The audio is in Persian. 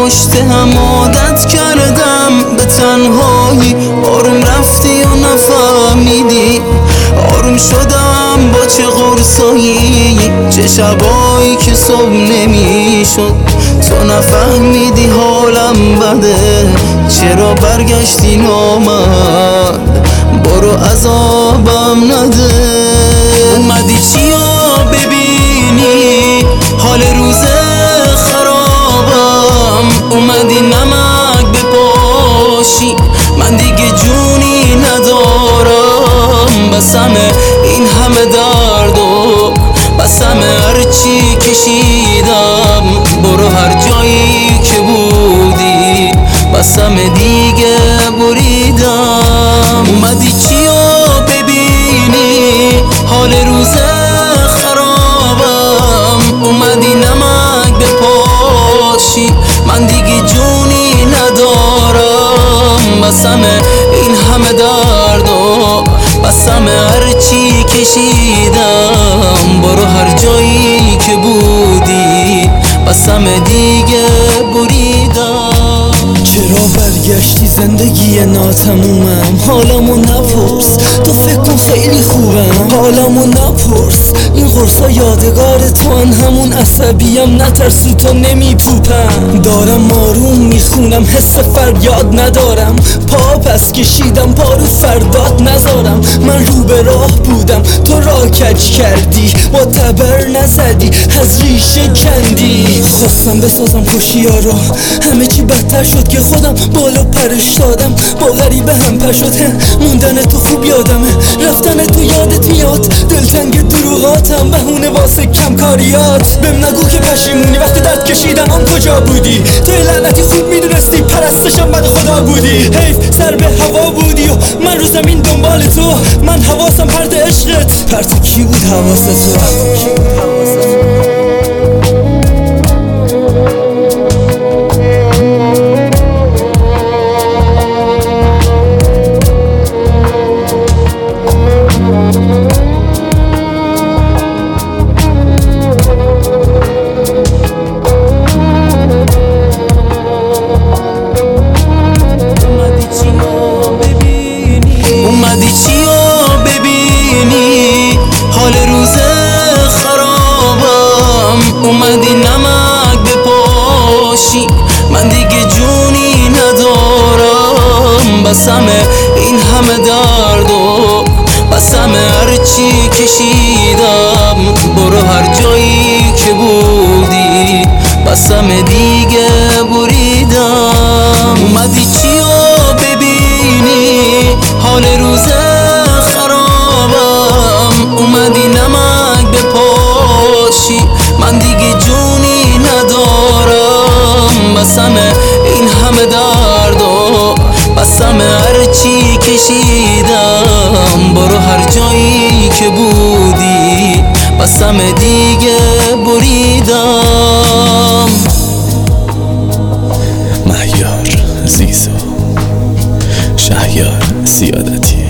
پشت هم عادت کردم به تنهایی. آروم رفتی و نفهمیدی، آروم شدم با چه قرصایی، چه شبایی که صبح نمیشد تو نفهمیدی حالم بده. چرا برگشتی نامد، برو عذابم نده. اومدی چیا ببینی حال روز خرابم، اومدی نمک بپاشی من دیگه جونی ندارم. بسم این همه درد و بسم هرچی کشیدم، برو هر جایی که بودی بسم دیگه بریدم. اومدی چیا ببینی حال روز خرابم، اومدی نمک بپاشی من دیگه جونی ندارم. بسم این همه درد و بسم هرچی کشیدم، برو هر جایی که بودی بسم دیگه بریدم. چرا برگشتی زندگی ناتمومم، حالمو نپرس تو فکر کن خیلی خوبم، حالمو نپرس این قرصا یادگار تو ان، همون عصبیم نترسو تو نمیپوپم. دارم آروم میخونم حس فریاد ندارم، پا پس کشیدم پا رو فرداد نذارم. من رو به راه بودم تو را کج کردی، با تبر نزدی از ریشه کندی. خواستم بسازم خوشیا رو، همه چی بدتر شد که خودم بالا پرش دادم. با غریبه هم پر شد، موندن تو خوب یادمه، رفتن تو یادت میاد. دلتنگ دروغاتم بهونه واسه کم کاریات. بهم نگو که پشیمونی وقتی درد کشیدم هم کجا بودی. توی لعنتی خوب میدونستی پرستشم بد خدا بودی. حیف سر به هوا بودی و من رو زمین دنبال تو. من حواسم پرت عشقت، پرت کی بود حواست تو؟ اومدی چیا ببینی حال روز خرابم، اومدی نمک بپاشی من دیگه جونی ندارم. بسم این همه درد و بسم هرچی کشیدم، برو هر جایی که بودی بسم دیگه بریدم. اومدی چیا ببینی حال روز خرابم، اومدی نمک بپاشی من دیگه جونی ندارم. بسم این همه درد و بسم هرچی کشیدم، برو هر جایی که بودی بسم دیگه بریدم. مهیار زیزو، شهیار سیادتی.